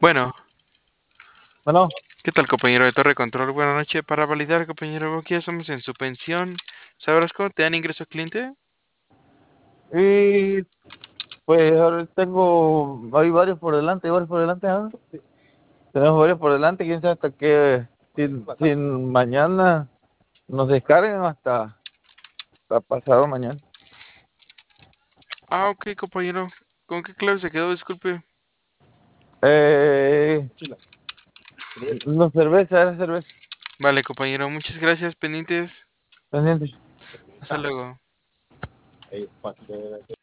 Bueno, Bueno, ¿qué tal, compañero de Torre Control? Buenas noches. Para validar, compañero, aquí ya estamos en su pensión. ¿Sabrás cómo te dan ingreso cliente? y pues ahora hay varios por delante, ¿ah? Tenemos varios por delante, quién sabe hasta qué, sin mañana nos descarguen hasta pasado mañana. Ah, ok, compañero. ¿Con qué clave se quedó? Disculpe. Eh, no, cerveza, era cerveza, Vale, compañero, muchas gracias, pendientes. pendiente. Hasta luego.